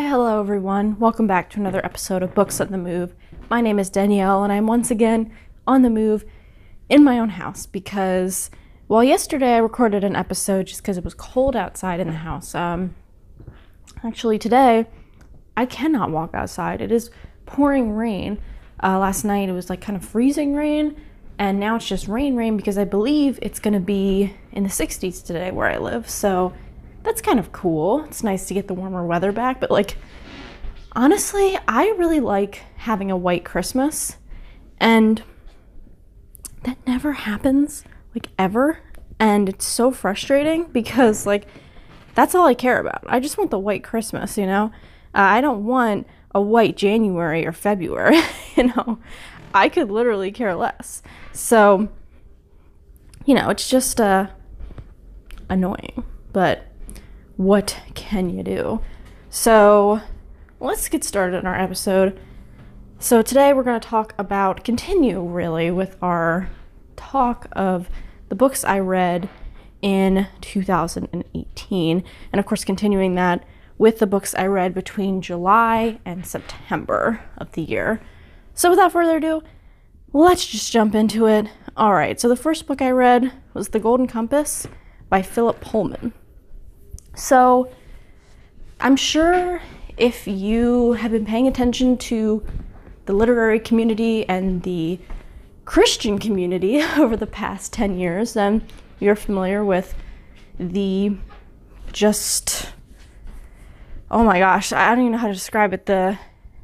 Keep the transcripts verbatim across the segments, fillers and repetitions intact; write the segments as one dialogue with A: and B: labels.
A: Why, hello everyone. Welcome back to another episode of Books on the Move. My name is Danielle and I'm once again on the move in my own house because, well, yesterday I recorded an episode just because it was cold outside in the house. Um, actually today, I cannot walk outside. It is pouring rain. Uh, last night it was like kind of freezing rain, and now it's just rain rain because I believe it's going to be in the sixties today where I live. So that's kind of cool. It's nice to get the warmer weather back, but like, honestly, I really like having a white Christmas, and that never happens, like, ever, and it's so frustrating because, like, that's all I care about. I just want the white Christmas, you know? Uh, I don't want a white January or February, you know? I could literally care less. So, you know, it's just, uh, annoying, but what can you do? So let's get started in our episode. So today we're going to talk about, continue really with our talk of the books I read in two thousand eighteen, and of course continuing that with the books I read between July and September of the year. So without further ado, let's just jump into it. All right, so the first book I read was The Golden Compass by Philip Pullman. So I'm sure if you have been paying attention to the literary community and the Christian community over the past ten years, then you're familiar with the just, oh my gosh, I don't even know how to describe it, the,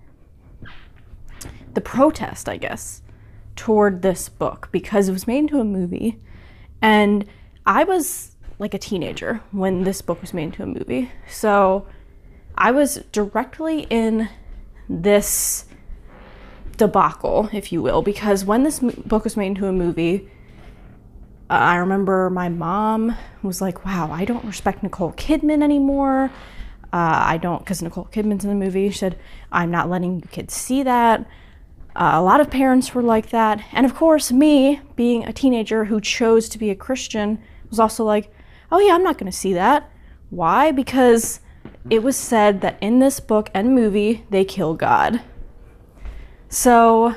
A: the protest, I guess, toward this book, because it was made into a movie, and I was like a teenager when this book was made into a movie. So I was directly in this debacle, if you will, because when this book was made into a movie, uh, I remember my mom was like, wow, I don't respect Nicole Kidman anymore. Uh, I don't, because Nicole Kidman's in the movie. She said, I'm not letting you kids see that. Uh, a lot of parents were like that. And of course, me, being a teenager who chose to be a Christian, was also like, oh yeah, I'm not going to see that. Why? Because it was said that in this book and movie, they kill God. So,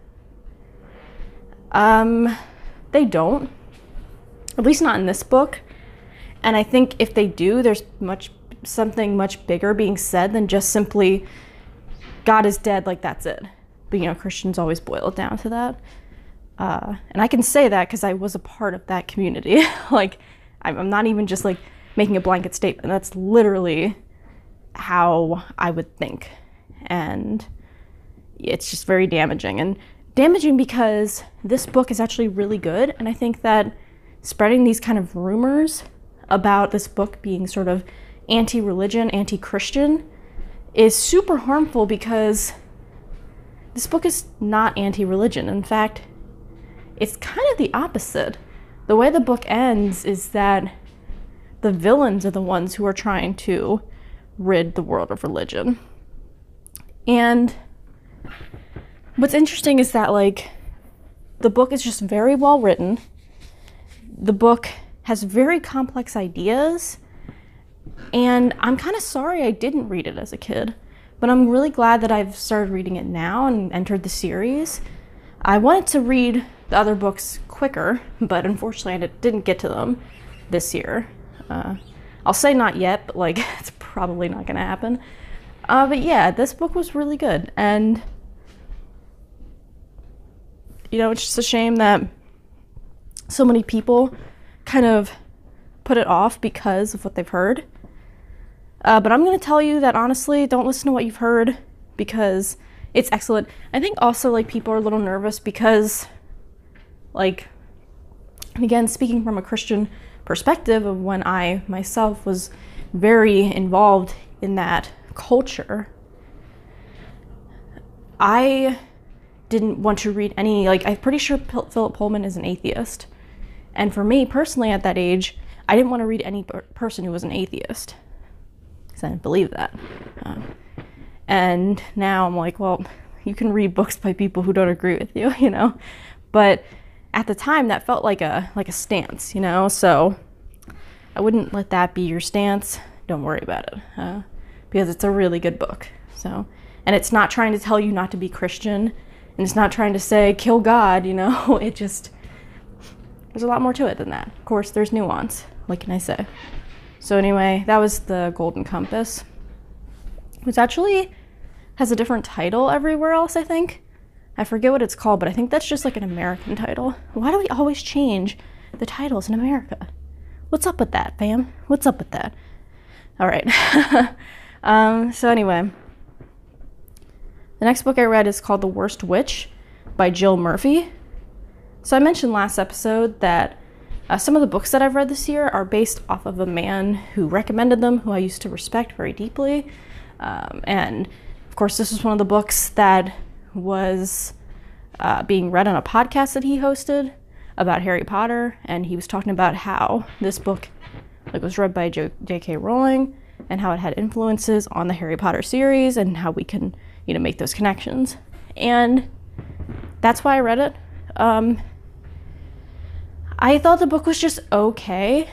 A: um, they don't. At least not in this book. And I think if they do, there's much something much bigger being said than just simply God is dead, like that's it. But, you know, Christians always boil it down to that. Uh, and I can say that because I was a part of that community. Like, I'm not even just like making a blanket statement. That's literally how I would think. And it's just very damaging. And damaging because this book is actually really good. And I think that spreading these kind of rumors about this book being sort of anti-religion, anti-Christian is super harmful, because this book is not anti-religion. In fact, it's kind of the opposite. The way the book ends is that the villains are the ones who are trying to rid the world of religion. And what's interesting is that, like, the book is just very well written. The book has very complex ideas, and I'm kind of sorry I didn't read it as a kid, but I'm really glad that I've started reading it now and entered the series. I wanted to read the other books quicker, but unfortunately I didn't get to them this year. Uh, I'll say not yet, but like, it's probably not gonna happen. Uh, but yeah, this book was really good, and you know, it's just a shame that so many people kind of put it off because of what they've heard. Uh, but I'm gonna tell you that honestly, don't listen to what you've heard, because it's excellent. I think also, like, people are a little nervous because, like, and again, speaking from a Christian perspective of when I myself was very involved in that culture, I didn't want to read any, like, I'm pretty sure P- Philip Pullman is an atheist. And for me personally at that age, I didn't want to read any per- person who was an atheist, because I didn't believe that. Um, and now I'm like, well, you can read books by people who don't agree with you, you know? But at the time, that felt like a like a stance, you know? So I wouldn't let that be your stance. Don't worry about it. Uh, because it's a really good book. So, and it's not trying to tell you not to be Christian, and it's not trying to say kill God, you know. It just, there's a lot more to it than that. Of course, there's nuance. What can I say? So anyway, that was The Golden Compass, which actually has a different title everywhere else, I think. I forget what it's called, but I think that's just like an American title. Why do we always change the titles in America? What's up with that, fam? What's up with that? All right. um, so anyway, the next book I read is called The Worst Witch by Jill Murphy. So I mentioned last episode that uh, some of the books that I've read this year are based off of a man who recommended them, who I used to respect very deeply. Um, and of course, this was one of the books that was uh, being read on a podcast that he hosted about Harry Potter, and he was talking about how this book like was read by J K Rowling and how it had influences on the Harry Potter series and how we can, you know, make those connections. And that's why I read it. Um, I thought the book was just okay.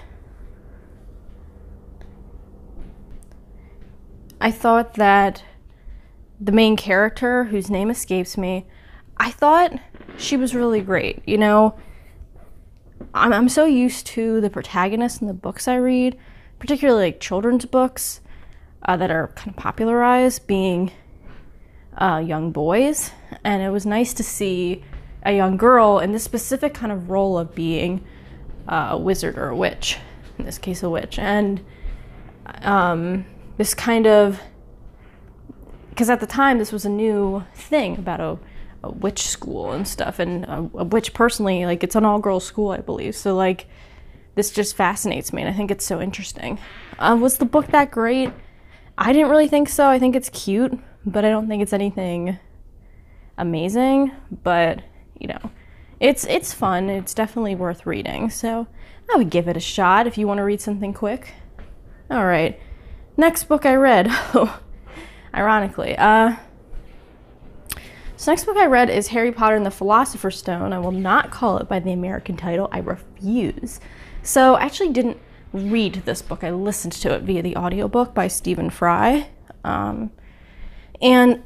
A: I thought that the main character, whose name escapes me, I thought she was really great. You know, I'm, I'm so used to the protagonists in the books I read, particularly like children's books uh, that are kind of popularized, being uh, young boys. And it was nice to see a young girl in this specific kind of role of being uh, a wizard or a witch, in this case a witch. And um, this kind of, because at the time this was a new thing about a, a witch school and stuff, and a, a witch personally, like it's an all-girls school, I believe. So like this just fascinates me, and I think it's so interesting. Uh, was the book that great? I didn't really think so. I think it's cute, but I don't think it's anything amazing. But you know, it's it's fun. It's definitely worth reading. So I would give it a shot if you want to read something quick. All right, next book I read. Ironically, uh, so next book I read is Harry Potter and the Philosopher's Stone. I will not call it by the American title. I refuse. So I actually didn't read this book. I listened to it via the audiobook by Stephen Fry. Um, and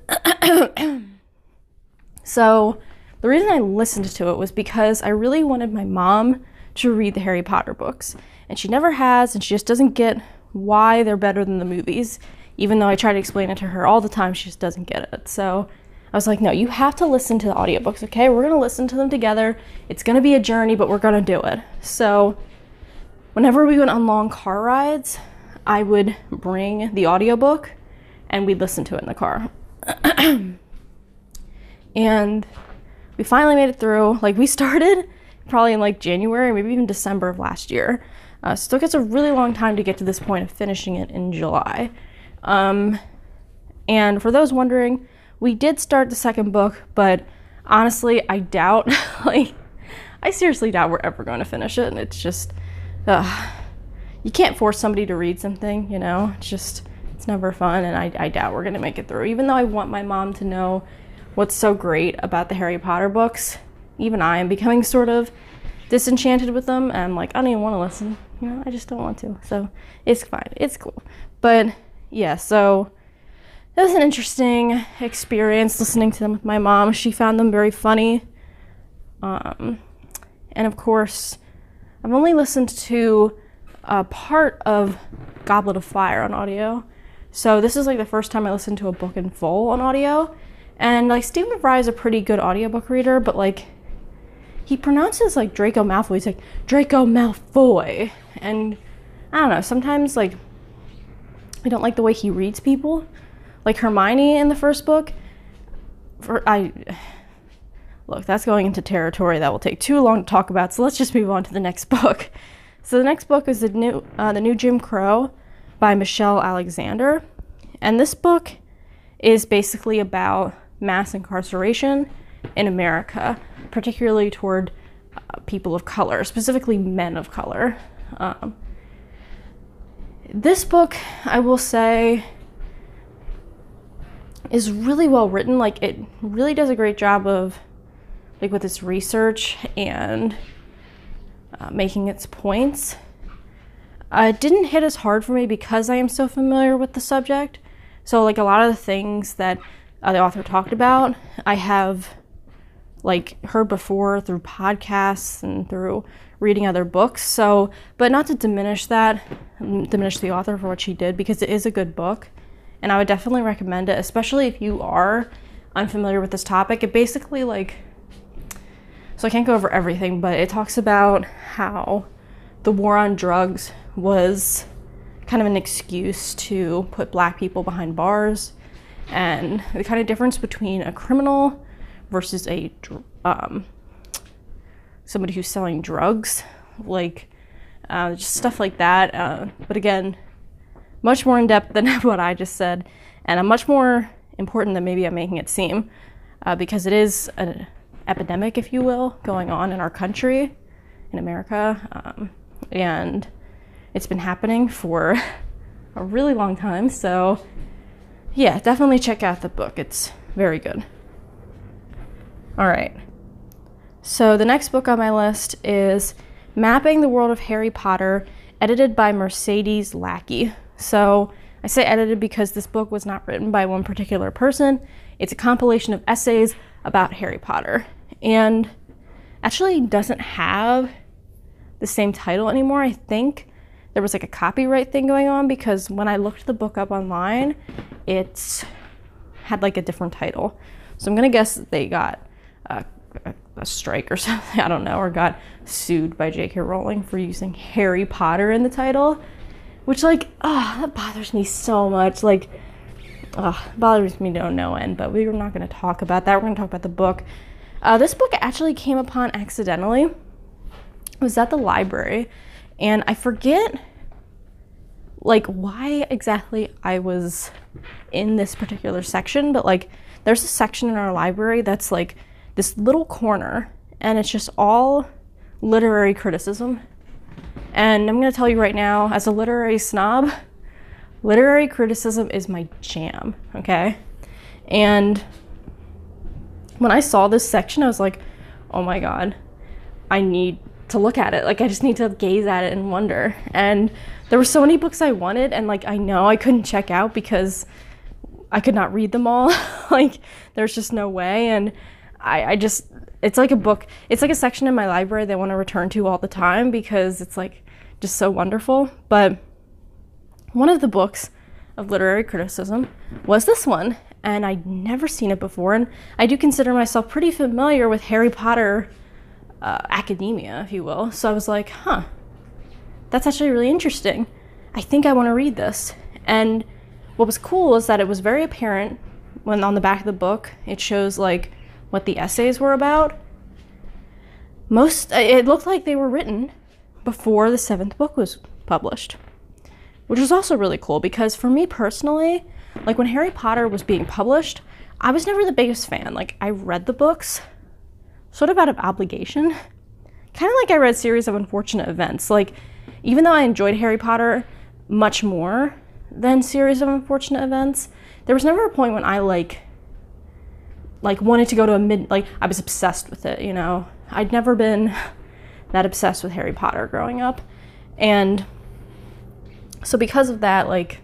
A: so the reason I listened to it was because I really wanted my mom to read the Harry Potter books. And she never has, and she just doesn't get why they're better than the movies. Even though I try to explain it to her all the time, she just doesn't get it. So I was like, no, you have to listen to the audiobooks, okay? We're going to listen to them together. It's going to be a journey, but we're going to do it. So whenever we went on long car rides, I would bring the audiobook and we'd listen to it in the car. And we finally made it through. Like, we started probably in like January, maybe even December of last year. Uh, so it took us a really long time to get to this point of finishing it in July. Um, and for those wondering, we did start the second book, but honestly, I doubt, like, I seriously doubt we're ever going to finish it. And it's just, uh, you can't force somebody to read something, you know, it's just, it's never fun. And I, I doubt we're going to make it through, even though I want my mom to know what's so great about the Harry Potter books. Even I am becoming sort of disenchanted with them. And I'm like, I don't even want to listen, you know, I just don't want to. So it's fine. It's cool. But yeah, so it was an interesting experience listening to them with my mom. She found them very funny. Um, and of course, I've only listened to a part of Goblet of Fire on audio. So this is like the first time I listened to a book in full on audio. And like Stephen Fry is a pretty good audiobook reader, but like he pronounces like Draco Malfoy. He's like, Draco Malfoy. And I don't know, sometimes like I don't like the way he reads people. Like Hermione in the first book. For I look, that's going into territory that will take too long to talk about. So let's just move on to the next book. So the next book is the new, uh, the new Jim Crow by Michelle Alexander, and this book is basically about mass incarceration in America, particularly toward uh, people of color, specifically men of color. Um, This book, I will say, is really well written. Like, it really does a great job of, like, with its research and uh, making its points. Uh, it didn't hit as hard for me because I am so familiar with the subject. So like a lot of the things that uh, the author talked about, I have like heard before through podcasts and through reading other books. So, but not to diminish that, diminish the author for what she did, because it is a good book. And I would definitely recommend it, especially if you are unfamiliar with this topic. It basically like, so I can't go over everything, but it talks about how the war on drugs was kind of an excuse to put black people behind bars, and the kind of difference between a criminal versus a um, somebody who's selling drugs, like uh, just stuff like that. Uh, but again, much more in depth than what I just said, and a much more important than maybe I'm making it seem, uh, because it is an epidemic, if you will, going on in our country, in America, um, and it's been happening for a really long time. So yeah, definitely check out the book. It's very good. All right. So the next book on my list is Mapping the World of Harry Potter, edited by Mercedes Lackey. So I say edited because this book was not written by one particular person. It's a compilation of essays about Harry Potter, and actually doesn't have the same title anymore. I think there was like a copyright thing going on, because when I looked the book up online, it had like a different title. So I'm gonna guess that they got a, a, a strike or something, I don't know, or got sued by J K Rowling for using Harry Potter in the title, which like, ah, oh, that bothers me so much. Like, oh, it bothers me to no end, but we're not gonna talk about that. We're gonna talk about the book. Uh, this book actually came upon accidentally. It was at the library, and I forget like why exactly I was in this particular section, but like there's a section in our library that's like this little corner, and it's just all literary criticism. And I'm going to tell you right now, as a literary snob, literary criticism is my jam, okay? And when I saw this section, I was like, oh my God, I need to look at it. Like, I just need to gaze at it and wonder. And there were so many books I wanted, and like I know I couldn't check out because I could not read them all. Like, there's just no way. And I, I just, it's like a book, it's like a section in my library that I want to return to all the time, because it's like just so wonderful. But one of the books of literary criticism was this one, and I'd never seen it before. And I do consider myself pretty familiar with Harry Potter uh, academia, if you will. So I was like, huh, that's actually really interesting. I think I want to read this. And what was cool is that it was very apparent when on the back of the book, it shows like what the essays were about. Most, it looked like they were written before the seventh book was published, which was also really cool, because for me personally, like when Harry Potter was being published, I was never the biggest fan. Like, I read the books sort of out of obligation, kind of like I read Series of Unfortunate Events. Like, even though I enjoyed Harry Potter much more than Series of Unfortunate Events, there was never a point when I like like wanted to go to a mid, like I was obsessed with it, you know. I'd never been that obsessed with Harry Potter growing up. And so because of that, like,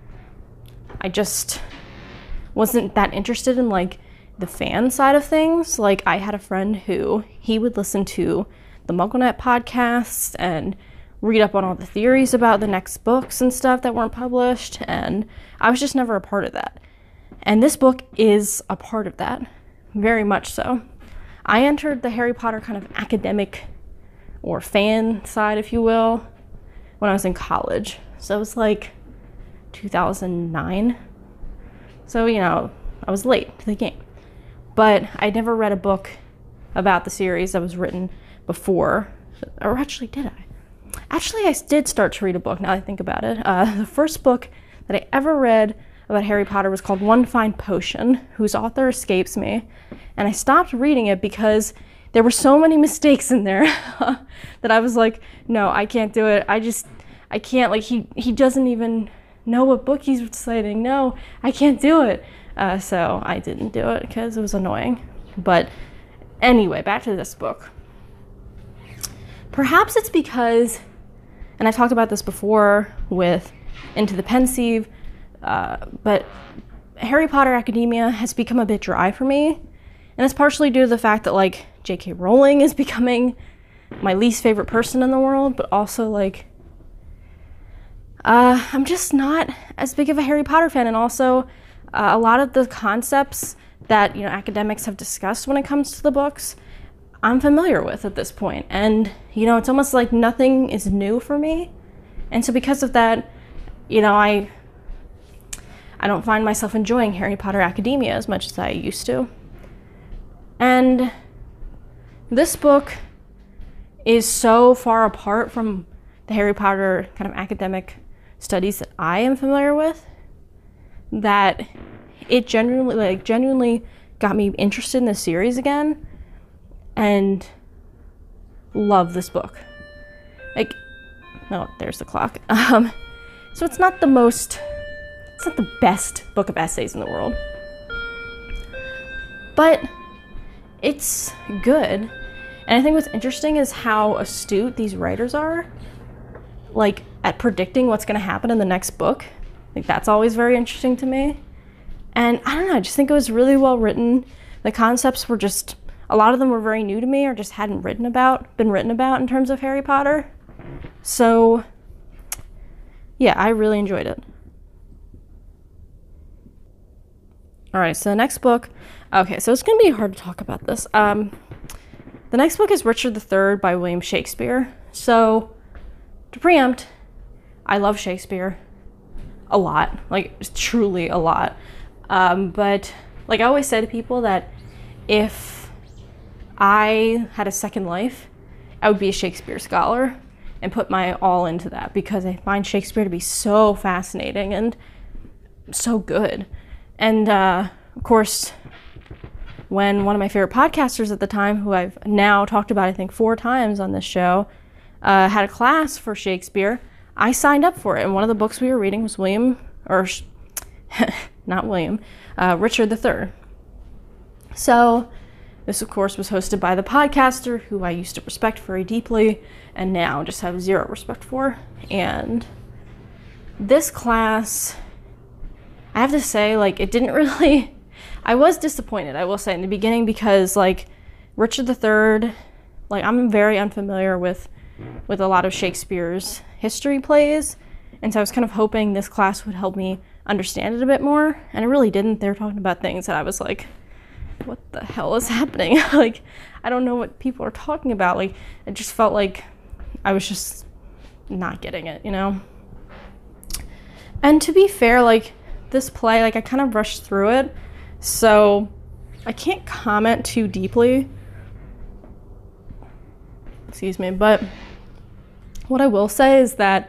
A: I just wasn't that interested in like the fan side of things. Like, I had a friend who, he would listen to the MuggleNet podcasts and read up on all the theories about the next books and stuff that weren't published, and I was just never a part of that. And this book is a part of that, very much so. I entered the Harry Potter kind of academic or fan side, if you will, when I was in college. So it was like two thousand nine. So, you know, I was late to the game. But I never read a book about the series that was written before. Or actually, did I? Actually, I did start to read a book, now that I think about it. Uh, the first book that I ever read about Harry Potter was called One Fine Potion, whose author escapes me. And I stopped reading it because there were so many mistakes in there that I was like, no, I can't do it. I just, I can't, like, he, he doesn't even know what book he's reciting. No, I can't do it. Uh, so I didn't do it because it was annoying. But anyway, back to this book. Perhaps it's because, and I talked about this before with Into the Pensieve, Uh, but Harry Potter Academia has become a bit dry for me. And it's partially due to the fact that, like, J K Rowling is becoming my least favorite person in the world, but also, like, uh, I'm just not as big of a Harry Potter fan. And also, uh, a lot of the concepts that, you know, academics have discussed when it comes to the books, I'm familiar with at this point. And, you know, it's almost like nothing is new for me. And so because of that, you know, I I don't find myself enjoying Harry Potter Academia as much as I used to. And this book is so far apart from the Harry Potter kind of academic studies that I am familiar with that it genuinely, like, genuinely got me interested in the series again and love this book. Like, oh, there's the clock. Um, so it's not the most, it's not the best book of essays in the world, but it's good. And I think what's interesting is how astute these writers are, like, at predicting what's going to happen in the next book. Like, that's always very interesting to me. And I don't know, I just think it was really well written. The concepts were just, a lot of them were very new to me or just hadn't written about, been written about in terms of Harry Potter. So, yeah, I really enjoyed it. All right, so the next book, okay, so it's going to be hard to talk about this. Um, the next book is Richard the Third by William Shakespeare. So, to preempt, I love Shakespeare a lot, like, truly a lot. Um, but, like, I always say to people that if I had a second life, I would be a Shakespeare scholar and put my all into that, because I find Shakespeare to be so fascinating and so good. And, uh, of course, when one of my favorite podcasters at the time, who I've now talked about, I think, four times on this show, uh, had a class for Shakespeare, I signed up for it. And one of the books we were reading was William, or not William, uh, Richard the Third. So this, of course, was hosted by the podcaster who I used to respect very deeply and now just have zero respect for. And this class, I have to say, like, it didn't really, I was disappointed, I will say, in the beginning, because, like, Richard the Third, like, I'm very unfamiliar with, with a lot of Shakespeare's history plays, and so I was kind of hoping this class would help me understand it a bit more, and it really didn't. They were talking about things that I was like, what the hell is happening? Like, I don't know what people are talking about. Like, it just felt like I was just not getting it, you know? And to be fair, like, this play, like, I kind of rushed through it, so I can't comment too deeply. Excuse me, but what I will say is that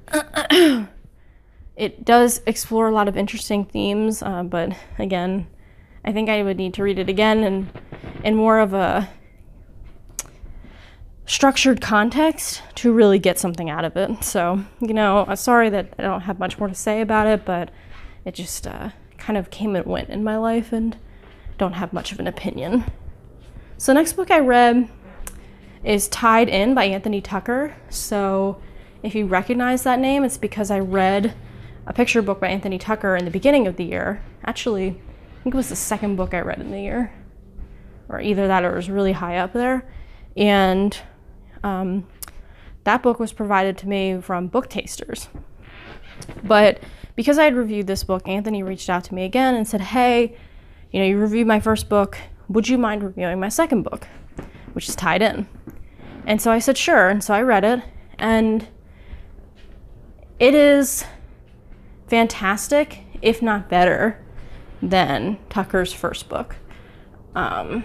A: it does explore a lot of interesting themes, uh, but again, I think I would need to read it again and in more of a structured context to really get something out of it. So, you know, I'm sorry that I don't have much more to say about it, but it just uh, kind of came and went in my life and don't have much of an opinion. So next book I read is Tied In by Anthony Tucker. So if you recognize that name, it's because I read a picture book by Anthony Tucker in the beginning of the year. Actually, I think it was the second book I read in the year, or either that or it was really high up there. And um, that book was provided to me from Book Tasters. But because I had reviewed this book, Anthony reached out to me again and said, hey, you know, you reviewed my first book, would you mind reviewing my second book, which is Tied In? And so I said, sure. And so I read it, and it is fantastic, if not better, than Tucker's first book. Um,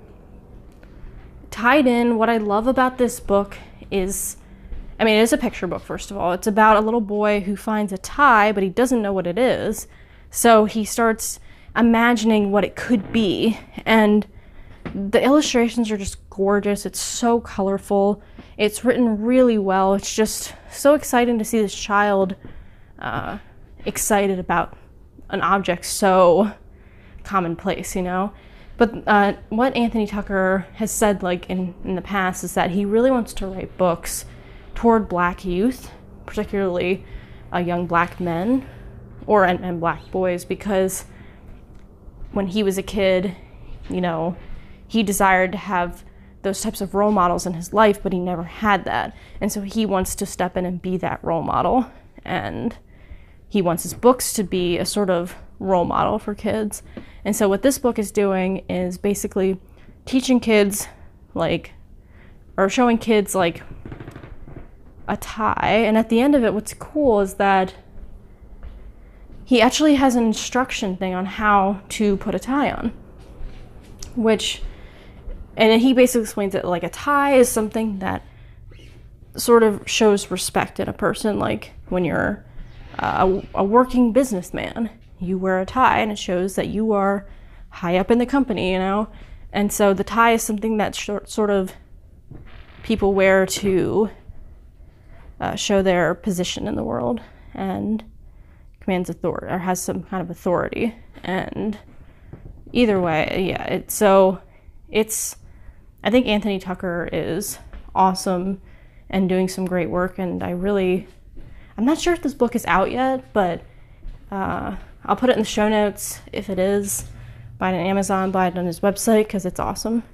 A: Tied In, what I love about this book is, I mean, it is a picture book, first of all. It's about a little boy who finds a tie, but he doesn't know what it is. So he starts imagining what it could be. And the illustrations are just gorgeous. It's so colorful. It's written really well. It's just so exciting to see this child uh, excited about an object so commonplace, you know? But uh, what Anthony Tucker has said, like, in, in the past is that he really wants to write books toward Black youth, particularly uh, young Black men, or and, and black boys, because when he was a kid, you know, he desired to have those types of role models in his life, but he never had that. And so he wants to step in and be that role model. And he wants his books to be a sort of role model for kids. And so what this book is doing is basically teaching kids, like, or showing kids, like, a tie. And at the end of it, what's cool is that he actually has an instruction thing on how to put a tie on, which, and he basically explains that, like, a tie is something that sort of shows respect in a person. Like, when you're uh, a, a working businessman, you wear a tie, and it shows that you are high up in the company, you know? And so the tie is something that sh- sort of people wear to uh, show their position in the world and commands authority, or has some kind of authority. And either way, yeah, it's so it's I think Anthony Tucker is awesome and doing some great work, and I really I'm not sure if this book is out yet, but uh, I'll put it in the show notes if it is. Buy it on Amazon, buy it on his website, because it's awesome.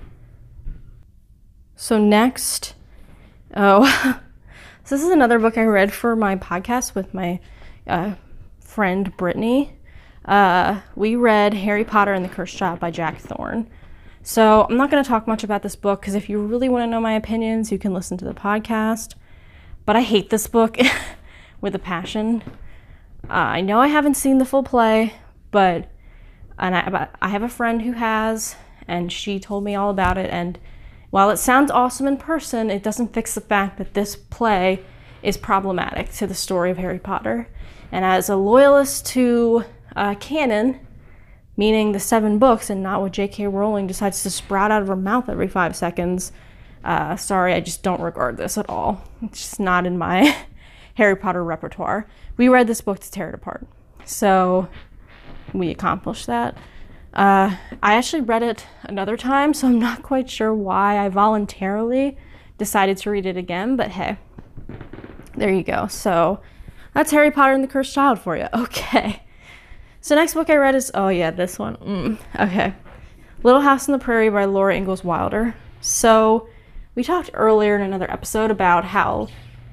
A: So next, oh, so this is another book I read for my podcast with my uh, friend Brittany. Uh, we read Harry Potter and the Cursed Child by Jack Thorne. So I'm not going to talk much about this book, because if you really want to know my opinions, you can listen to the podcast. But I hate this book with a passion. Uh, I know I haven't seen the full play, but and I, but I have a friend who has, and she told me all about it. And while it sounds awesome in person, it doesn't fix the fact that this play is problematic to the story of Harry Potter. And as a loyalist to uh, canon, meaning the seven books and not what J K Rowling decides to sprout out of her mouth every five seconds, uh, sorry, I just don't regard this at all. It's just not in my Harry Potter repertoire. We read this book to tear it apart. So we accomplished that. Uh, I actually read it another time, so I'm not quite sure why I voluntarily decided to read it again, but hey, there you go. So that's Harry Potter and the Cursed Child for you. Okay. So next book I read is, oh yeah, this one. Mm, okay. Little House on the Prairie by Laura Ingalls Wilder. So we talked earlier in another episode about how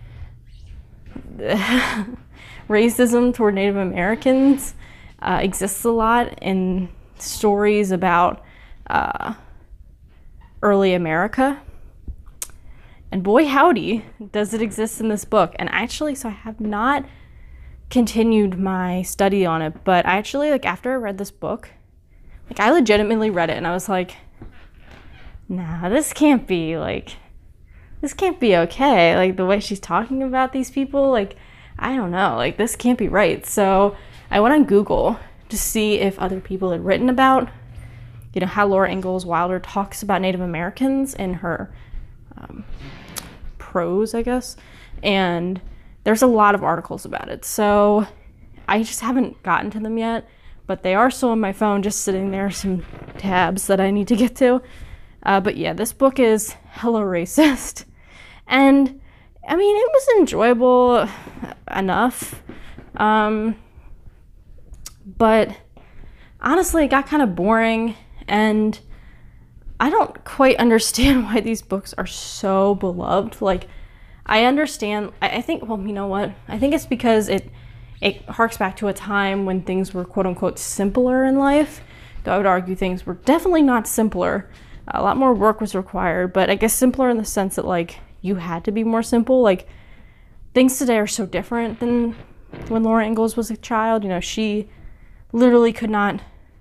A: racism toward Native Americans uh, exists a lot in stories about uh, early America. And boy howdy, does it exist in this book. And actually, so I have not continued my study on it, but I actually, like, after I read this book, like, I legitimately read it and I was like, nah, this can't be, like, this can't be okay. Like, the way she's talking about these people, like, I don't know, like, this can't be right. So I went on Google to see if other people had written about, you know, how Laura Ingalls Wilder talks about Native Americans in her um, prose, I guess. And there's a lot of articles about it. So I just haven't gotten to them yet, but they are still on my phone, just sitting there, some tabs that I need to get to. Uh, but yeah, this book is hella racist. And I mean, it was enjoyable enough. Um, but honestly, it got kind of boring, and I don't quite understand why these books are so beloved. Like, I understand, I think, well, you know what? I think it's because it it harks back to a time when things were quote-unquote simpler in life. Though I would argue things were definitely not simpler. A lot more work was required, but I guess simpler in the sense that, like, you had to be more simple. Like, things today are so different than when Laura Ingalls was a child. You know, she literally could not,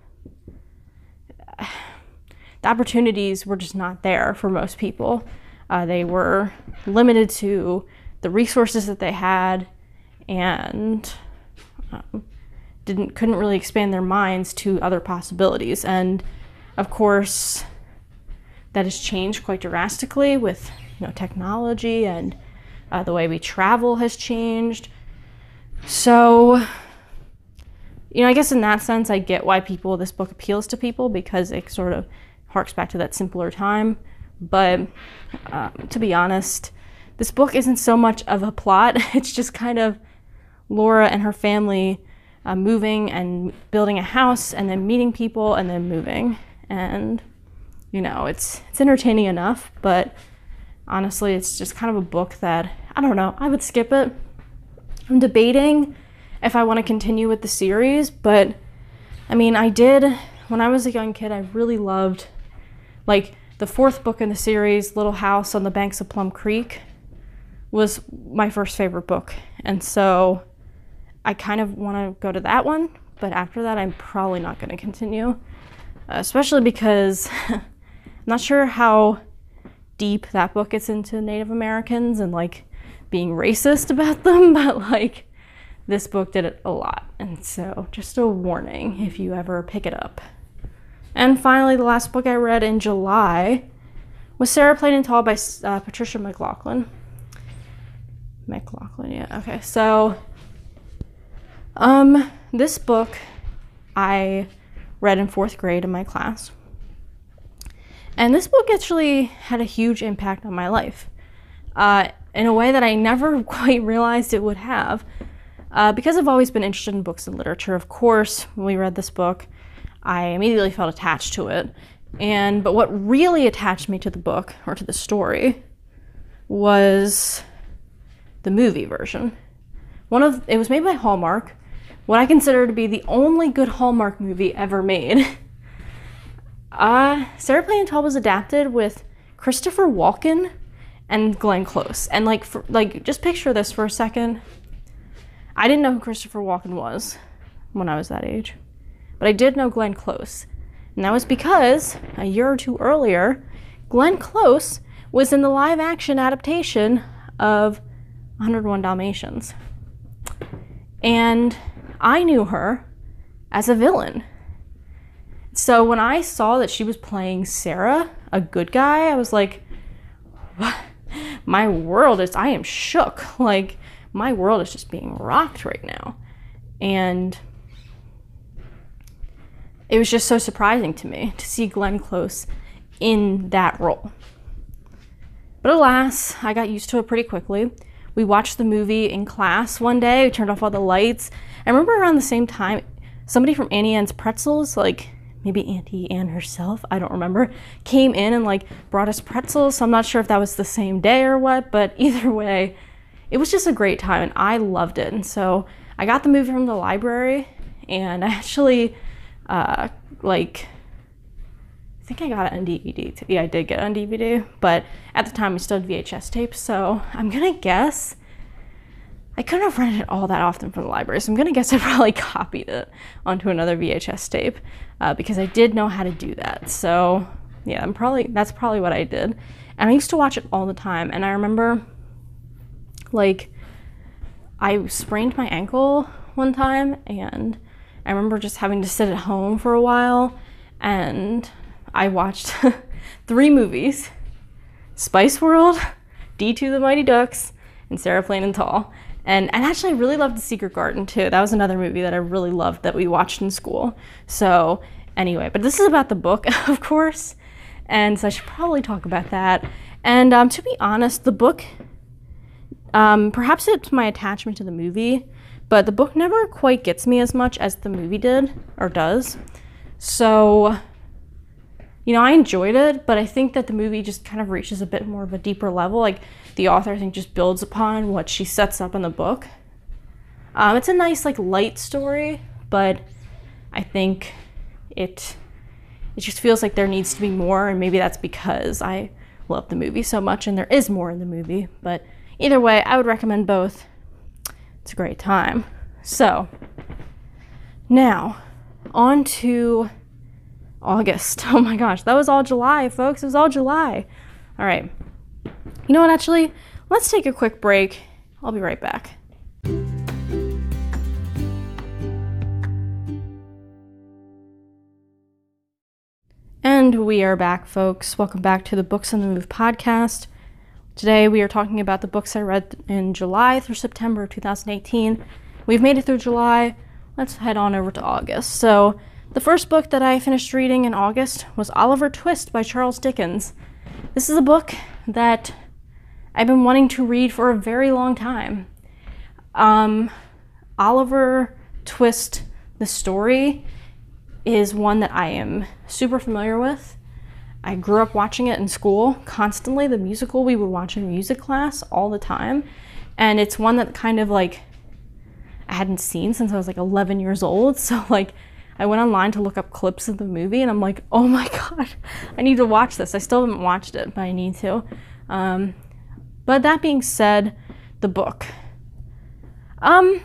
A: the opportunities were just not there for most people. Uh, they were limited to the resources that they had, and um, didn't couldn't really expand their minds to other possibilities. And of course, that has changed quite drastically with, you know, technology, and uh, the way we travel has changed. So, you know, I guess in that sense, I get why people this book appeals to people, because it sort of harks back to that simpler time. But um, to be honest, this book isn't so much of a plot. It's just kind of Laura and her family uh, moving and building a house and then meeting people and then moving. And, you know, it's it's entertaining enough, but honestly, it's just kind of a book that, I don't know, I would skip it. I'm debating if I want to continue with the series, but I mean, I did, when I was a young kid, I really loved, like, the fourth book in the series, Little House on the Banks of Plum Creek, was my first favorite book. And so I kind of want to go to that one, but after that, I'm probably not going to continue, uh, especially because I'm not sure how deep that book gets into Native Americans and, like, being racist about them, but, like, this book did it a lot. And so just a warning if you ever pick it up. And finally, the last book I read in July was Sarah Plain and Tall by uh, Patricia McLaughlin. McLaughlin, yeah, okay. So, um, this book I read in fourth grade in my class. And this book actually had a huge impact on my life, uh, in a way that I never quite realized it would have. Uh, because I've always been interested in books and literature, of course, when we read this book, I immediately felt attached to it. And but what really attached me to the book, or to the story, was the movie version. One of it was made by Hallmark, what I consider to be the only good Hallmark movie ever made. Uh, Sarah Plain and Tall was adapted with Christopher Walken and Glenn Close. And like, for, like, just picture this for a second. I didn't know who Christopher Walken was when I was that age, but I did know Glenn Close. And that was because a year or two earlier, Glenn Close was in the live-action adaptation of one oh one Dalmatians. And I knew her as a villain. So when I saw that she was playing Sarah, a good guy, I was like, what? My world is, I am shook. Like, my world is just being rocked right now. And it was just so surprising to me to see Glenn Close in that role. But alas, I got used to it pretty quickly. We watched the movie in class one day. We turned off all the lights. I remember around the same time, somebody from Auntie Anne's Pretzels, like maybe Auntie Anne herself, I don't remember, came in and like brought us pretzels. So I'm not sure if that was the same day or what, but either way, it was just a great time and I loved it. And so I got the movie from the library and I actually, uh, like, I think I got it on D V D too. Yeah, I did get it on D V D, but at the time we still had V H S tapes. So I'm gonna guess, I couldn't have rented it all that often from the library. So I'm gonna guess I probably copied it onto another V H S tape uh, because I did know how to do that. So yeah, I'm probably, that's probably what I did. And I used to watch it all the time. And I remember, like, I sprained my ankle one time and I remember just having to sit at home for a while and I watched three movies: Spice World, D two The Mighty Ducks, and Sarah Plain and Tall. And, and actually I really loved The Secret Garden too. That was another movie that I really loved that we watched in school. So anyway, but this is about the book, of course. And so I should probably talk about that. And um, to be honest, the book, um, perhaps it's my attachment to the movie, but the book never quite gets me as much as the movie did, or does. So, you know, I enjoyed it, but I think that the movie just kind of reaches a bit more of a deeper level. Like, the author, I think, just builds upon what she sets up in the book. Um, it's a nice, like, light story, but I think it it just feels like there needs to be more, and maybe that's because I love the movie so much, and there is more in the movie. But either way, I would recommend both. It's a great time. So, now, on to August. Oh my gosh, that was all July, folks. It was all July. All right. You know what, actually, let's take a quick break. I'll be right back. And we are back, folks. Welcome back to the Books on the Move podcast. Today we are talking about the books I read in July through September of two thousand eighteen. We've made it through July. Let's head on over to August. So, the first book that I finished reading in August was Oliver Twist by Charles Dickens. This is a book that I've been wanting to read for a very long time. Um, Oliver twist the story is one that I am super familiar with. I grew up watching it in school constantly. The musical we would watch in music class all the time. And it's one that kind of like I hadn't seen since I was like eleven years old. So like I went online to look up clips of the movie and I'm like, oh my God, I need to watch this. I still haven't watched it, but I need to. Um, but that being said, the book. Um,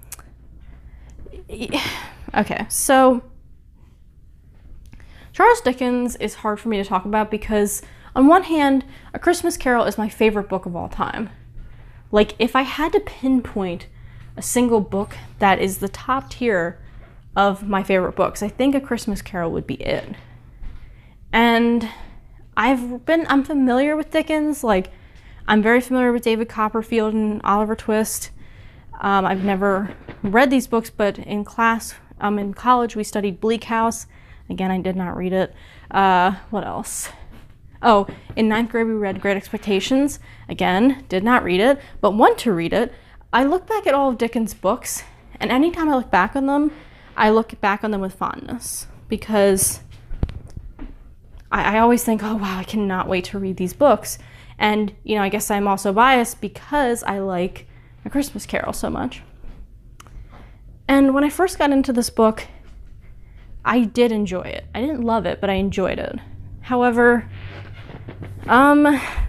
A: okay, so Charles Dickens is hard for me to talk about because on one hand, A Christmas Carol is my favorite book of all time. Like if I had to pinpoint a single book that is the top tier of my favorite books, I think A Christmas Carol would be it. And I've been, I'm familiar with Dickens, like I'm very familiar with David Copperfield and Oliver Twist. Um, I've never read these books, but in class, um, in college, we studied Bleak House. Again, I did not read it. Uh, what else? Oh, in ninth grade, we read Great Expectations. Again, did not read it, but want to read it. I look back at all of Dickens' books, and anytime I look back on them, I look back on them with fondness because I, I always think, oh wow, I cannot wait to read these books. And, you know, I guess I'm also biased because I like A Christmas Carol so much. And when I first got into this book, I did enjoy it. I didn't love it, but I enjoyed it. However, um,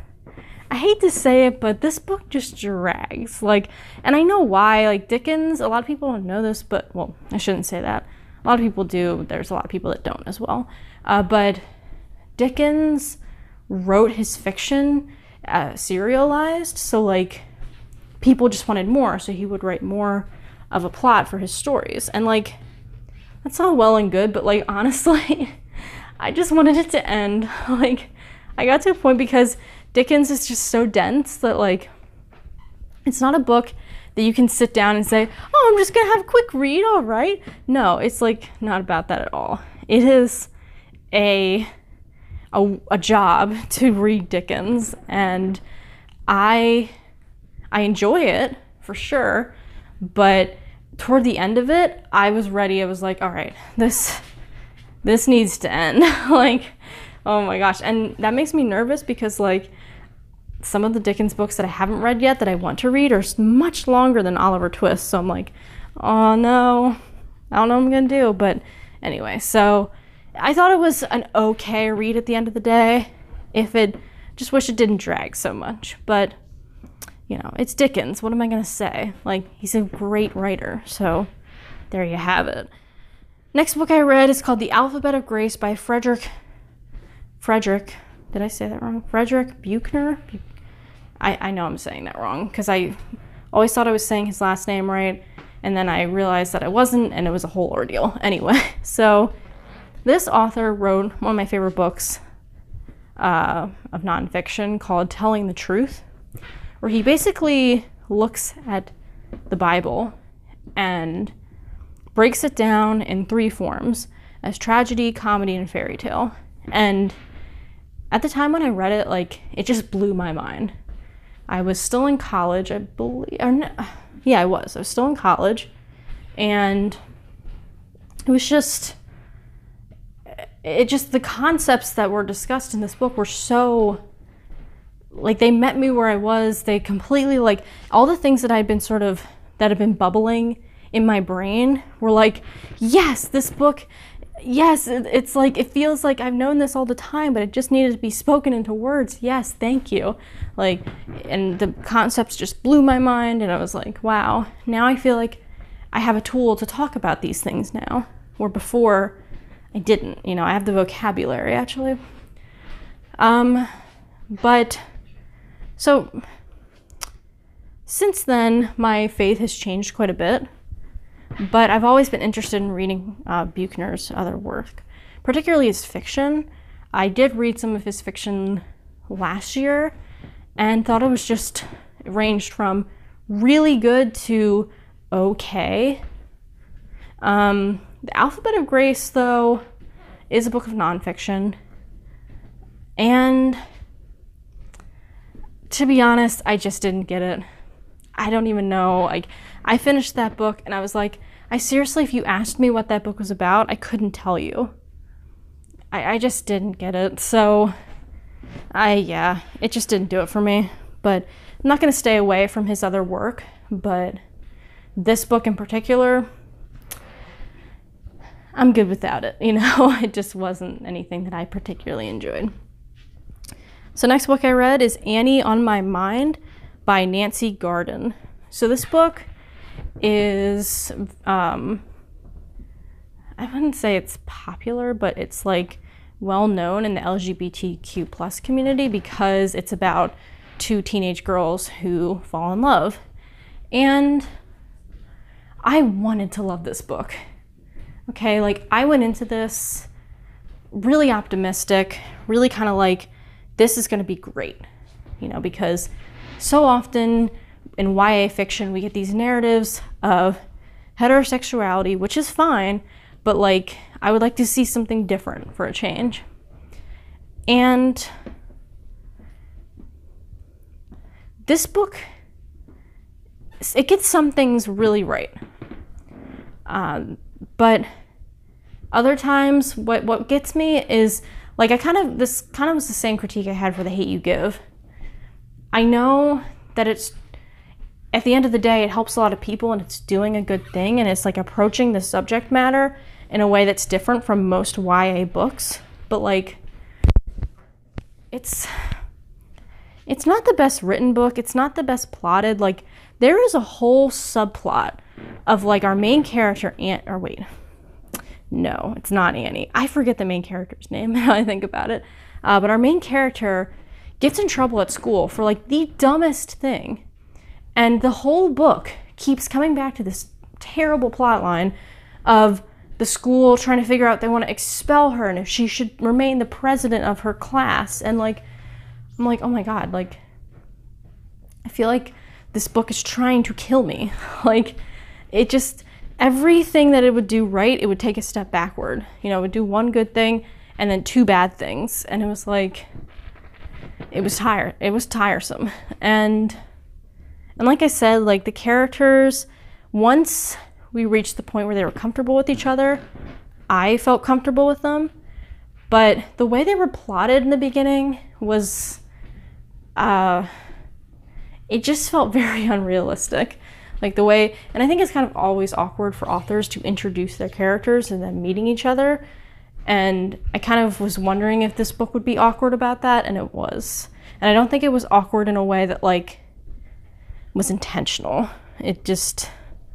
A: I hate to say it, but this book just drags. Like, and I know why. Like, Dickens, a lot of people don't know this, but, well, I shouldn't say that. A lot of people do. There's a lot of people that don't as well. Uh, but Dickens wrote his fiction uh, serialized, so, like, people just wanted more, so he would write more of a plot for his stories. And, like, that's all well and good, but, like, honestly, I just wanted it to end. Like, I got to a point because Dickens is just so dense that, like, it's not a book that you can sit down and say, oh, I'm just gonna have a quick read, all right? No, it's, like, not about that at all. It is a, a, a job to read Dickens, and I, I enjoy it, for sure, but toward the end of it, I was ready. I was like, all right, this, this needs to end. Like, oh my gosh. And that makes me nervous because, like, some of the Dickens books that I haven't read yet that I want to read are much longer than Oliver Twist. So I'm like, oh no, I don't know what I'm gonna do. But anyway, so I thought it was an okay read at the end of the day. If it, just wish it didn't drag so much. But, you know, it's Dickens. What am I gonna say? Like, he's a great writer. So there you have it. Next book I read is called The Alphabet of Grace by Frederick, Frederick, did I say that wrong? Frederick Buechner? Bu- I, I know I'm saying that wrong because I always thought I was saying his last name right, and then I realized that I wasn't, and it was a whole ordeal. Anyway, so this author wrote one of my favorite books uh, of nonfiction called Telling the Truth, where he basically looks at the Bible and breaks it down in three forms as tragedy, comedy, and fairy tale. And at the time when I read it, like, it just blew my mind. I was still in college, I believe, or no, yeah, I was. I was still in college, and it was just, it just, the concepts that were discussed in this book were so, like, they met me where I was. They completely, like, all the things that I'd been sort of, that had been bubbling in my brain were like, yes, this book, yes, it, it's like, it feels like I've known this all the time, but it just needed to be spoken into words. Yes, thank you. Like, and the concepts just blew my mind, and I was like, wow, now I feel like I have a tool to talk about these things now, where before I didn't. You know, I have the vocabulary, actually. Um, but, so, since then, my faith has changed quite a bit. But I've always been interested in reading uh, Buechner's other work, particularly his fiction. I did read some of his fiction last year and thought it was just, it ranged from really good to okay. Um, the Alphabet of Grace, though, is a book of nonfiction. And to be honest, I just didn't get it. I don't even know. Like, I finished that book and I was like, I seriously, if you asked me what that book was about, I couldn't tell you. I, I just didn't get it. So, I, yeah, it just didn't do it for me. But I'm not going to stay away from his other work. But this book in particular, I'm good without it. You know, it just wasn't anything that I particularly enjoyed. So next book I read is Annie on My Mind by Nancy Garden. So this book is, um, I wouldn't say it's popular, but it's like well known in the L G B T Q plus community because it's about two teenage girls who fall in love. And I wanted to love this book. Okay, like I went into this really optimistic, really kind of like, this is going to be great, you know, because so often in Y A fiction, we get these narratives of heterosexuality, which is fine, but like, I would like to see something different for a change. And this book, it gets some things really right. Um, but other times, what, what gets me is, like, I kind of, this kind of was the same critique I had for The Hate U Give. I know that it's, at the end of the day, it helps a lot of people and it's doing a good thing and it's like approaching the subject matter in a way that's different from most Y A books. But like, it's, it's not the best written book. It's not the best plotted. Like, there is a whole subplot of like our main character, Aunt, or wait, no, it's not Annie. I forget the main character's name now I think about it. Uh, but our main character gets in trouble at school for like the dumbest thing. And the whole book keeps coming back to this terrible plot line of the school trying to figure out if they want to expel her and if she should remain the president of her class. And like, I'm like, oh my God, like, I feel like this book is trying to kill me. Like, it just, everything that it would do right, it would take a step backward. You know, it would do one good thing and then two bad things. And it was like, it was tired. It was tiresome. And And like I said, like the characters, once we reached the point where they were comfortable with each other, I felt comfortable with them. But the way they were plotted in the beginning was, uh, it just felt very unrealistic. Like the way, and I think it's kind of always awkward for authors to introduce their characters and then meeting each other. And I kind of was wondering if this book would be awkward about that, and it was. And I don't think it was awkward in a way that like, was intentional. It just,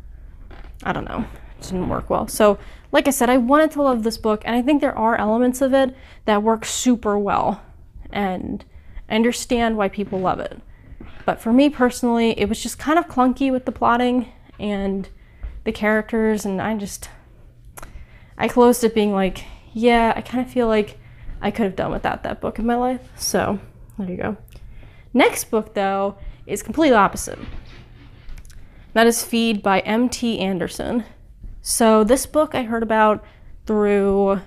A: I don't know, it didn't work well. So, like I said, I wanted to love this book, and I think there are elements of it that work super well, and I understand why people love it. But for me personally, it was just kind of clunky with the plotting and the characters, and I just, I closed it being like, yeah, I kind of feel like I could have done without that book in my life. So, there you go. Next book, though, is completely opposite. That is Feed by M T Anderson. So this book I heard about through,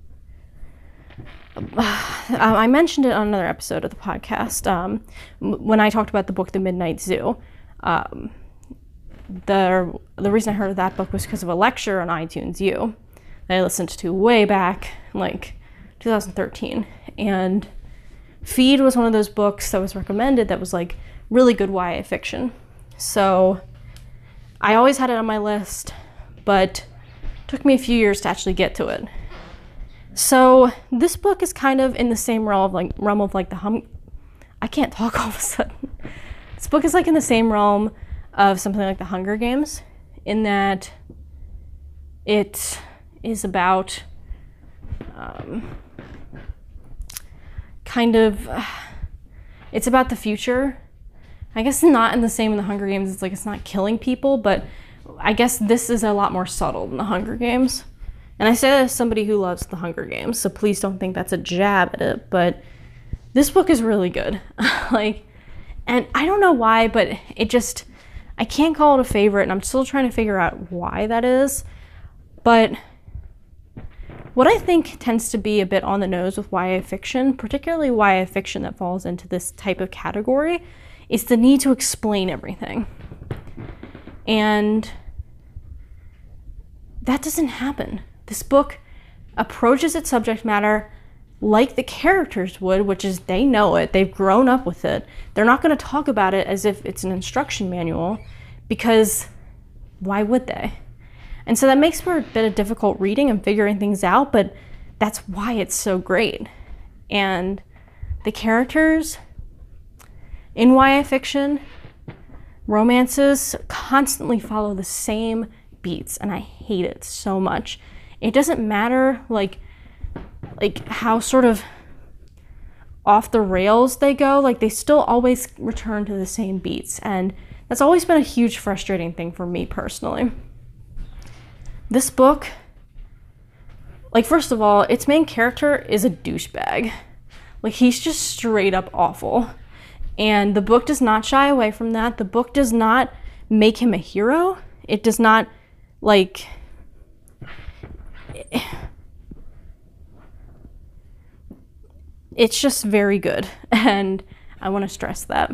A: uh, I mentioned it on another episode of the podcast um, when I talked about the book The Midnight Zoo. Um, the, the reason I heard of that book was because of a lecture on iTunes U that I listened to way back in like two thousand thirteen. And Feed was one of those books that was recommended that was like really good Y A fiction. So I always had it on my list, but it took me a few years to actually get to it. So this book is kind of in the same realm of like realm of like the hum I can't talk all of a sudden. This book is like in the same realm of something like the Hunger Games, in that it is about um, kind of uh, it's about the future. I guess not in the same in the Hunger Games. It's like it's not killing people, but I guess this is a lot more subtle than the Hunger Games. And I say that as somebody who loves the Hunger Games, so please don't think that's a jab at it, but this book is really good. Like, and I don't know why, but it just, I can't call it a favorite, and I'm still trying to figure out why that is. But what I think tends to be a bit on the nose with Y A fiction, particularly Y A fiction that falls into this type of category, is the need to explain everything. And I don't know why, but it just, I can't call it a favorite, and I'm still trying to figure out why that is. But what I think tends to be a bit on the nose with Y A fiction, particularly Y A fiction that falls into this type of category, is the need to explain everything. And, that doesn't happen. This book approaches its subject matter like the characters would, which is they know it, they've grown up with it. They're not going to talk about it as if it's an instruction manual, because why would they? And so that makes for a bit of difficult reading and figuring things out, but that's why it's so great. And the characters in Y A fiction, romances constantly follow the same beats, and I hate it so much. It doesn't matter like like how sort of off the rails they go, like they still always return to the same beats, and that's always been a huge frustrating thing for me personally. This book, like, first of all, its main character is a douchebag. Like, he's just straight up awful. And the book does not shy away from that. The book does not make him a hero. It does not, like... It's just very good. And I want to stress that.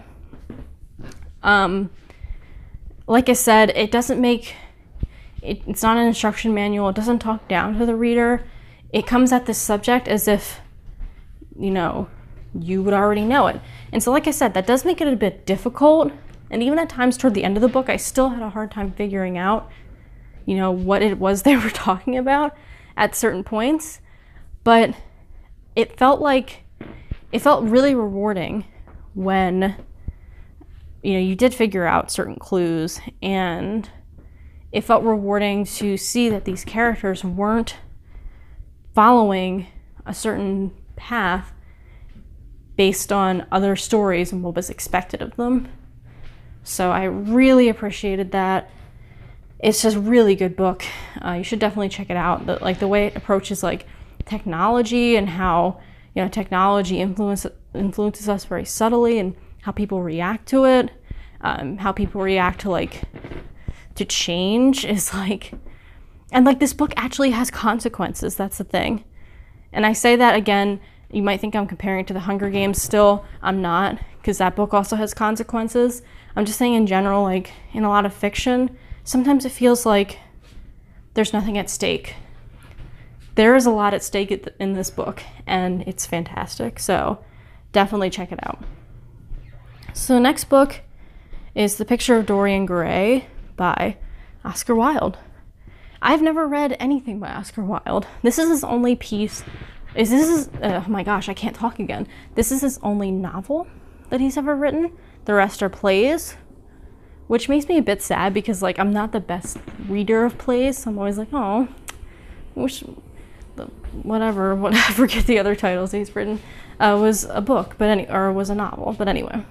A: Um, like I said, it doesn't make... It, it's not an instruction manual. It doesn't talk down to the reader. It comes at this subject as if, you know, you would already know it. And so, like I said, that does make it a bit difficult. And even at times toward the end of the book, I still had a hard time figuring out, you know, what it was they were talking about at certain points. But it felt like, it felt really rewarding when, you know, you did figure out certain clues, and it felt rewarding to see that these characters weren't following a certain path based on other stories and what was expected of them. So I really appreciated that. It's just a really good book. Uh, you should definitely check it out. The, like the way it approaches like technology and how, you know, technology influence, influences us very subtly, and how people react to it, um, how people react to like to change is like, and like this book actually has consequences. That's the thing. And I say that again, you might think I'm comparing it to the Hunger Games. Still, I'm not, because that book also has consequences. I'm just saying in general, like in a lot of fiction, sometimes it feels like there's nothing at stake. There is a lot at stake in this book, and it's fantastic. So definitely check it out. So the next book is The Picture of Dorian Gray by Oscar Wilde. I've never read anything by Oscar Wilde. This is his only piece. Is this is uh, oh my gosh, I can't talk again. This is his only novel that he's ever written. The rest are plays, which makes me a bit sad because like I'm not the best reader of plays. So I'm always like, oh, wish the whatever, what I forget the other titles he's written uh, was a book, but any or was a novel. But anyway,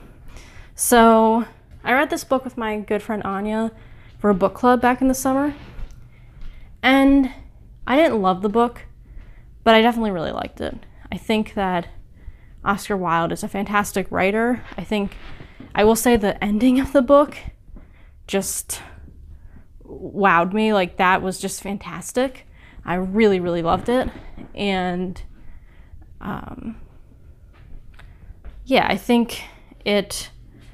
A: so I read this book with my good friend Anya for a book club back in the summer, and I didn't love the book, but I definitely really liked it. I think that Oscar Wilde is a fantastic writer. I think, I will say the ending of the book just wowed me. Like, that was just fantastic. I really, really loved it. And, um, yeah, I think it,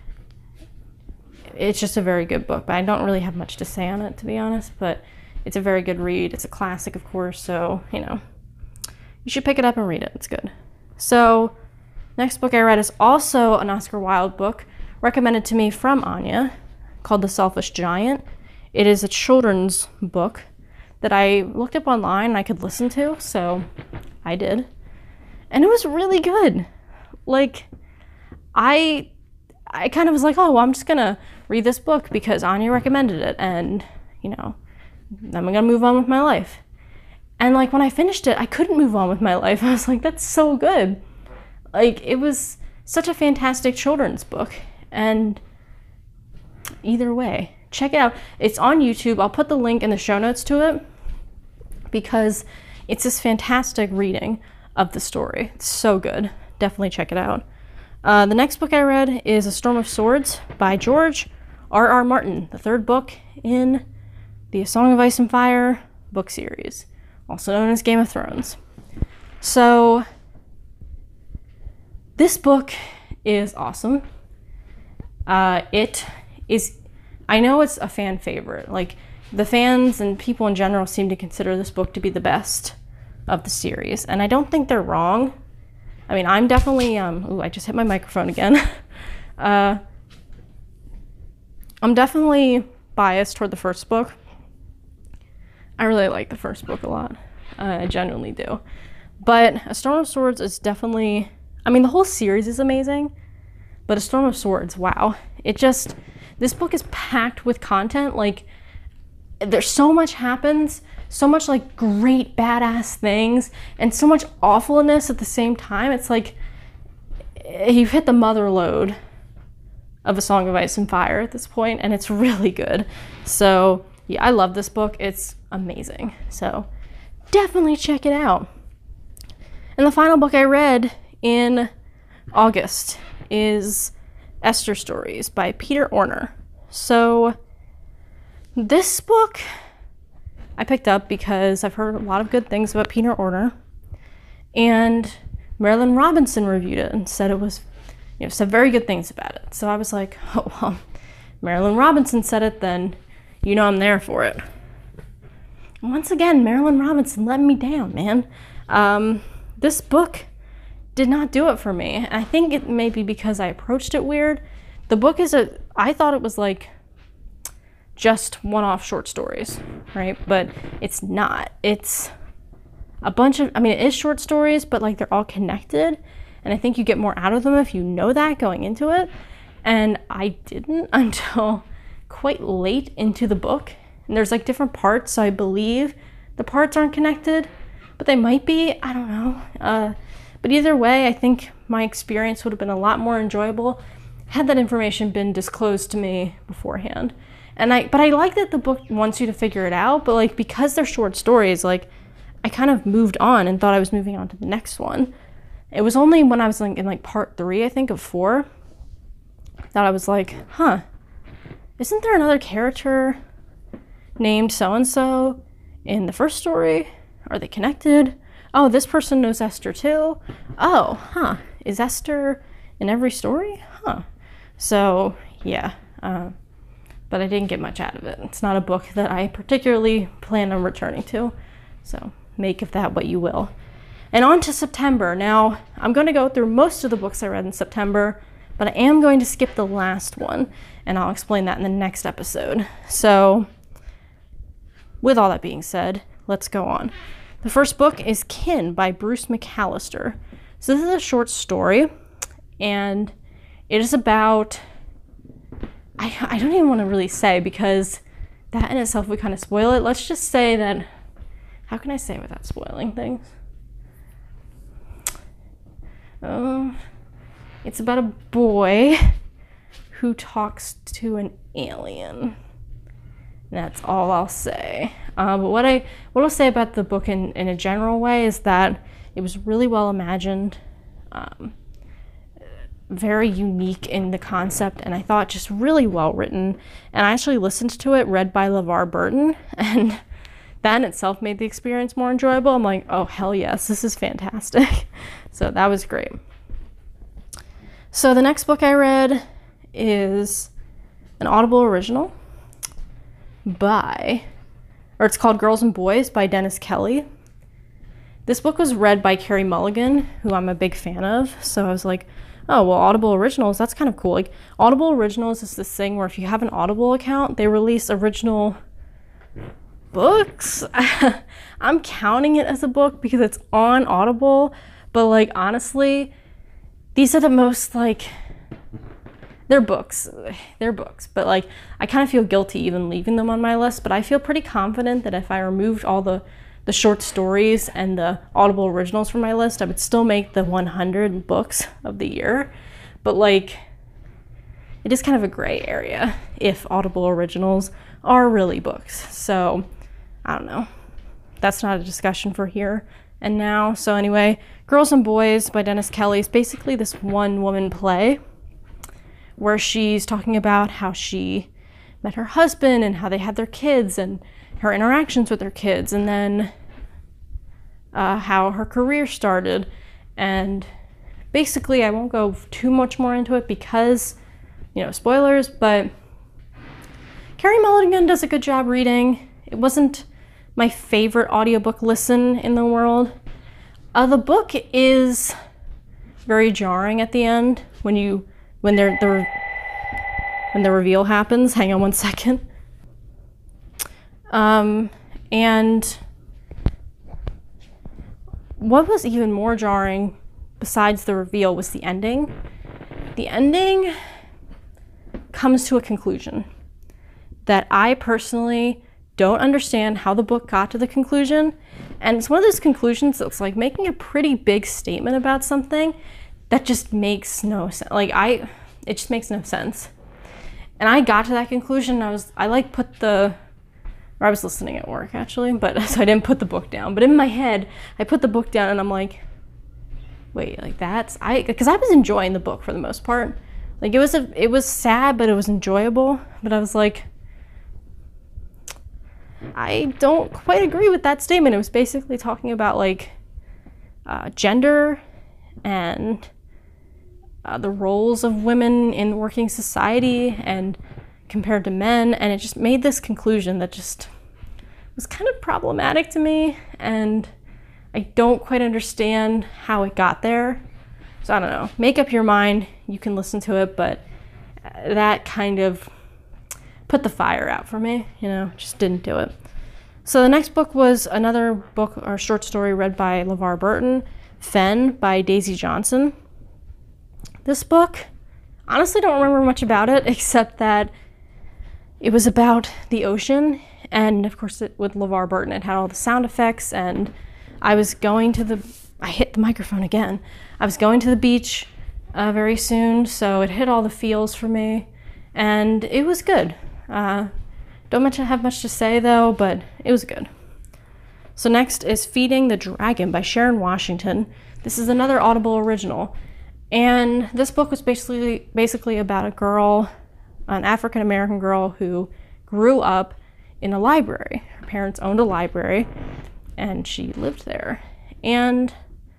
A: it's just a very good book, but I don't really have much to say on it, to be honest, but it's a very good read. It's a classic, of course, so, you know, you should pick it up and read it. It's good. So, next book I read is also an Oscar Wilde book, recommended to me from Anya, called The Selfish Giant. It is a children's book that I looked up online and I could listen to, so I did. And it was really good. Like, I I kind of was like, oh, well, I'm just gonna read this book because Anya recommended it, and, you know, then I'm gonna move on with my life. And like when I finished it, I couldn't move on with my life. I was like, that's so good. Like, it was such a fantastic children's book. And either way, check it out. It's on YouTube. I'll put the link in the show notes to it because it's this fantastic reading of the story. It's so good. Definitely check it out. Uh, the next book I read is A Storm of Swords by George R R. Martin, the third book in the A Song of Ice and Fire book series, also known as Game of Thrones. So, this book is awesome. Uh, it is, I know it's a fan favorite. Like, the fans and people in general seem to consider this book to be the best of the series, and I don't think they're wrong. I mean, I'm definitely, um, ooh, I just hit my microphone again. uh, I'm definitely biased toward the first book. I really like the first book a lot. Uh, I genuinely do. But A Storm of Swords is definitely, I mean, the whole series is amazing, but A Storm of Swords, wow. It just, this book is packed with content. Like, there's so much happens, so much like great badass things, and so much awfulness at the same time. It's like you've hit the mother lode of A Song of Ice and Fire at this point, and it's really good. So yeah, I love this book. It's amazing. So definitely check it out. And the final book I read in August is Esther Stories by Peter Orner. So this book I picked up because I've heard a lot of good things about Peter Orner, and Marilynne Robinson reviewed it and said it was, you know, said very good things about it. So I was like, oh, well, Marilynne Robinson said it, then you know I'm there for it. And once again, Marilynne Robinson let me down, man. Um, this book did not do it for me. And I think it may be because I approached it weird. The book is a, I thought it was like just one-off short stories, right? But it's not. It's a bunch of, I mean, it is short stories, but like they're all connected. And I think you get more out of them if you know that going into it. And I didn't until quite late into the book. And there's like different parts, so I believe the parts aren't connected, but they might be, I don't know. Uh, but either way, I think my experience would have been a lot more enjoyable had that information been disclosed to me beforehand. And I, but I like that the book wants you to figure it out, but like, because they're short stories, like I kind of moved on and thought I was moving on to the next one. It was only when I was like in like part three, I think, of four, that I was like, huh, isn't there another character named so-and-so in the first story? Are they connected? Oh, this person knows Esther too. Oh, huh, is Esther in every story? Huh. So yeah, uh, but I didn't get much out of it. It's not a book that I particularly plan on returning to. So make of that what you will. And on to September. Now, I'm going to go through most of the books I read in September, but I am going to skip the last one, and I'll explain that in the next episode. So, with all that being said, let's go on. The first book is Kin by Bruce McAllister. So this is a short story, and it is about, I, I don't even want to really say, because that in itself would kind of spoil it. Let's just say that, how can I say without spoiling things? Um, it's about a boy who talks to an alien. That's all I'll say. Uh, but what I what I'll say about the book in, in a general way is that it was really well imagined, um, very unique in the concept, and I thought just really well written. And I actually listened to it read by LeVar Burton, and that in itself made the experience more enjoyable. I'm like, oh, hell yes, this is fantastic. So that was great. So the next book I read is an Audible original by, or it's called Girls and Boys by Dennis Kelly. This book was read by Carey Mulligan, who I'm a big fan of. So I was like, oh, well, Audible Originals, that's kind of cool. Like, Audible Originals is this thing where if you have an Audible account, they release original books. I'm counting it as a book because it's on Audible, but like, honestly, these are the most like, they're books, they're books, but like, I kind of feel guilty even leaving them on my list, but I feel pretty confident that if I removed all the, the short stories and the Audible originals from my list, I would still make the one hundred books of the year. But like, it is kind of a gray area if Audible originals are really books. So I don't know. That's not a discussion for here and now. So anyway, Girls and Boys by Dennis Kelly is basically this one woman play where she's talking about how she met her husband and how they had their kids and her interactions with their kids, and then uh, how her career started. And basically, I won't go too much more into it because, you know, spoilers, but Carey Mulligan does a good job reading. It wasn't my favorite audiobook listen in the world. Uh, the book is very jarring at the end when you when they're, the when the reveal happens. Hang on one second. Um, and what was even more jarring besides the reveal was the ending. The ending comes to a conclusion that I personally don't understand how the book got to the conclusion. And it's one of those conclusions that's like making a pretty big statement about something that just makes no sense. Like I, it just makes no sense. And I got to that conclusion and I was, I like put the, or I was listening at work actually, but so I didn't put the book down. But in my head, I put the book down and I'm like, wait, like that's, I, because I was enjoying the book for the most part. Like it was a, it was sad, but it was enjoyable. But I was like, I don't quite agree with that statement. It was basically talking about like uh, gender and uh, the roles of women in working society and compared to men. And it just made this conclusion that just was kind of problematic to me. And I don't quite understand how it got there. So I don't know, make up your mind, you can listen to it, but that kind of put the fire out for me, you know, just didn't do it. So the next book was another book or short story read by LeVar Burton, Fen by Daisy Johnson. This book, honestly don't remember much about it except that it was about the ocean, and of course it, with LeVar Burton it had all the sound effects, and I was going to the, I hit the microphone again. I was going to the beach uh, very soon, so it hit all the feels for me, and it was good. Uh, don't much have much to say though, but it was good. So next is Feeding the Dragon by Sharon Washington. This is another Audible original, and this book was basically basically about a girl, an African American girl who grew up in a library. Her parents owned a library, and she lived there. And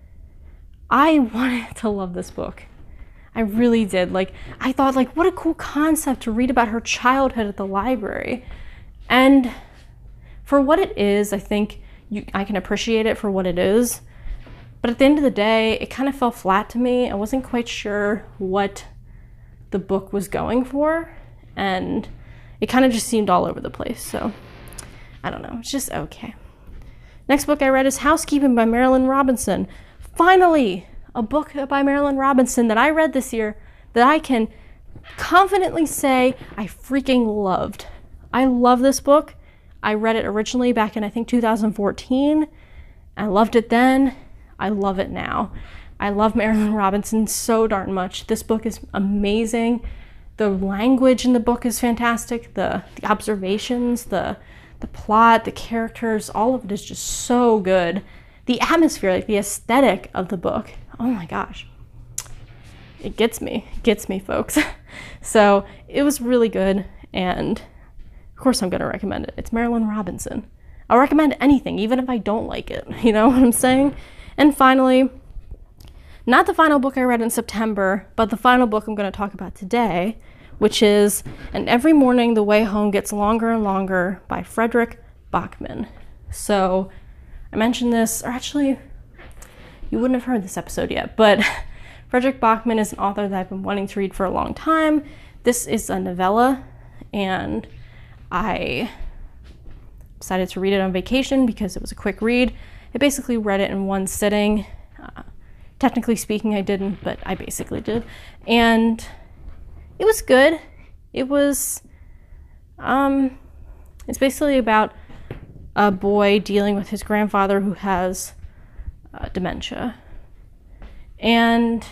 A: I wanted to love this book. I really did. Like, I thought, like, what a cool concept to read about her childhood at the library. And for what it is, I think you, I can appreciate it for what it is. But at the end of the day, it kind of fell flat to me. I wasn't quite sure what the book was going for. And it kind of just seemed all over the place. So, I don't know. It's just okay. Next book I read is Housekeeping by Marilynne Robinson. Finally, a book by Marilynne Robinson that I read this year that I can confidently say I freaking loved. I love this book. I read it originally back in, I think, two thousand fourteen. I loved it then. I love it now. I love Marilynne Robinson so darn much. This book is amazing. The language in the book is fantastic. The, the observations, the the plot, the characters, all of it is just so good. The atmosphere, like the aesthetic of the book, oh my gosh. It gets me, it gets me, folks. So it was really good, and of course I'm gonna recommend it. It's Marilynne Robinson. I'll recommend anything, even if I don't like it, you know what I'm saying? And finally, not the final book I read in September, but the final book I'm gonna talk about today, which is And Every Morning the Way Home Gets Longer and Longer by Fredrik Backman. So I mentioned this, or actually, you wouldn't have heard this episode yet, but Fredrik Backman is an author that I've been wanting to read for a long time. This is a novella, and I decided to read it on vacation because it was a quick read. I basically read it in one sitting. Uh, technically speaking, I didn't, but I basically did. And it was good. It was, um, it's basically about a boy dealing with his grandfather who has uh, dementia. And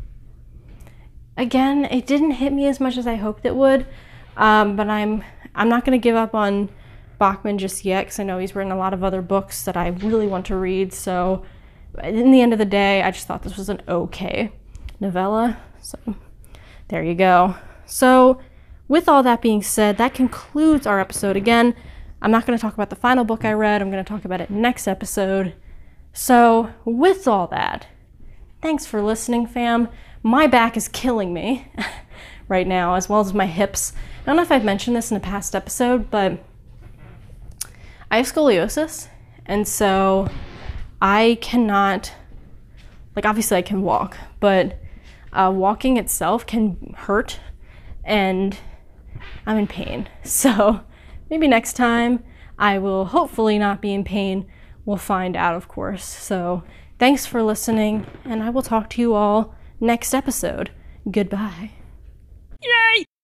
A: again, it didn't hit me as much as I hoped it would, um, but I'm I'm not going to give up on Backman just yet, because I know he's written a lot of other books that I really want to read. So in the end of the day, I just thought this was an okay novella. So there you go. So with all that being said, that concludes our episode. Again, I'm not going to talk about the final book I read. I'm going to talk about it next episode. So with all that, thanks for listening, fam. My back is killing me. right now, as well as my hips. I don't know if I've mentioned this in a past episode, but I have scoliosis, and so I cannot, like obviously I can walk, but uh, walking itself can hurt, and I'm in pain. So maybe next time I will hopefully not be in pain. We'll find out, of course. So thanks for listening, and I will talk to you all next episode. Goodbye.
B: Yay!